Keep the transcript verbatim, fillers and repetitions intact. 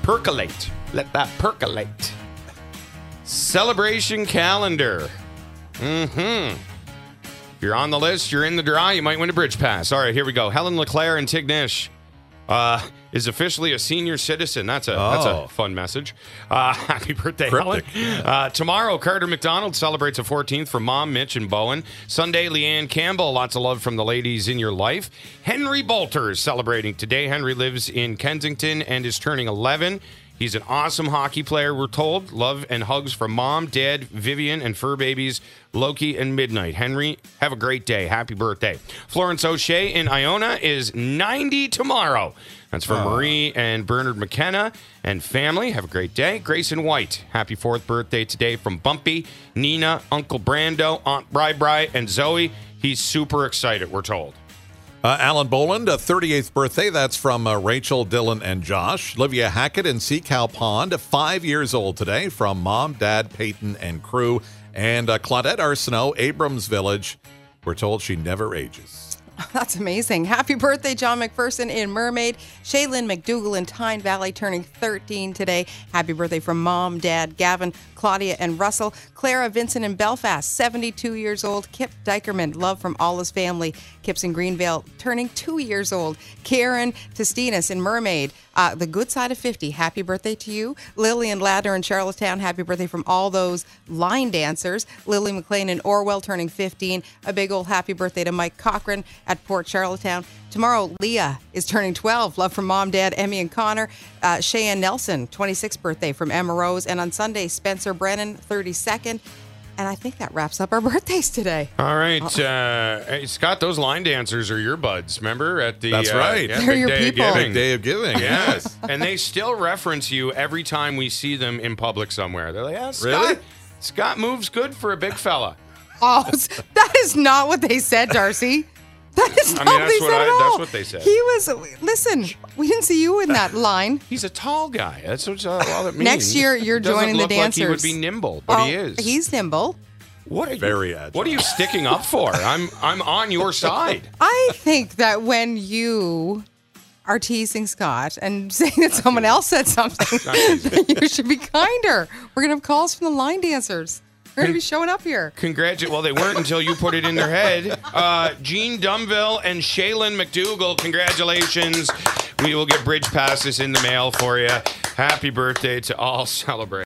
percolate. Let that percolate. Celebration calendar. Mm-hmm. If you're on the list, you're in the draw, you might win a bridge pass. All right, here we go. Helen LeClaire and Tignish uh, is officially a senior citizen. That's a oh. that's a fun message. Uh, happy birthday, Cryptic. Helen. Uh, tomorrow, Carter McDonald celebrates a fourteenth from Mom, Mitch, and Bowen. Sunday, Leanne Campbell. Lots of love from the ladies in your life. Henry Bolter is celebrating today. Henry lives in Kensington and is turning eleven. He's an awesome hockey player, we're told. Love and hugs from Mom, Dad, Vivian, and fur babies, Loki and Midnight. Henry, have a great day. Happy birthday. Florence O'Shea in Iona is ninety tomorrow. That's for oh. Marie and Bernard McKenna and family. Have a great day. Grayson White, happy fourth birthday today from Bumpy, Nina, Uncle Brando, Aunt Bri Bri, and Zoe. He's super excited, we're told. Uh, Alan Boland, a thirty-eighth birthday. That's from uh, Rachel, Dylan, and Josh. Olivia Hackett in Sea Cow Pond, five years old today, from Mom, Dad, Peyton, and crew. And uh, Claudette Arsenault, Abrams Village. We're told she never ages. That's amazing. Happy birthday, John McPherson in Mermaid. Shaylin McDougall in Tyne Valley turning thirteen today. Happy birthday from Mom, Dad, Gavin, Claudia, and Russell. Clara Vincent in Belfast, seventy-two years old. Kip Dykerman, love from all his family. Kip's in Greenvale, turning two years old. Karen Testinas in Mermaid. Uh, the good side of fifty, happy birthday to you. Lillian Ladner in Charlottetown, happy birthday from all those line dancers. Lily McLean in Orwell turning fifteen. A big old happy birthday to Mike Cochran at Port Charlottetown. Tomorrow, Leah is turning twelve. Love from Mom, Dad, Emmy, and Connor. Uh, Cheyenne Nelson, twenty-sixth birthday from Emma Rose. And on Sunday, Spencer Brennan, thirty-second. And I think that wraps up our birthdays today. All right. Uh, hey, Scott, those line dancers are your buds, remember? At the, That's uh, right. Yeah, They're big your day people. Of giving. Big day of giving. Yes. And they still reference you every time we see them in public somewhere. They're like, yeah, Scott, Really? Scott moves good for a big fella. Oh, that is not what they said, Darcy. That is not I mean, what that's they what said I- at all. that's what they said. He was, listen, we didn't see you in that line. He's a tall guy. That's what, uh, all it means. Next year, you're He doesn't joining the look like he would dancers. be nimble, but Oh, he is. He's nimble. What are you, Very agile. What are you sticking up for? I'm I'm on your side. I think that when you are teasing Scott and saying that someone else said something, you should be kinder. We're going to have calls from the line dancers. They're going to be showing up here. Congratulations. Well, they weren't until you put it in their head. Uh, Jean Dumville and Shaylin McDougall, congratulations. We will get bridge passes in the mail for you. Happy birthday to all celebrate.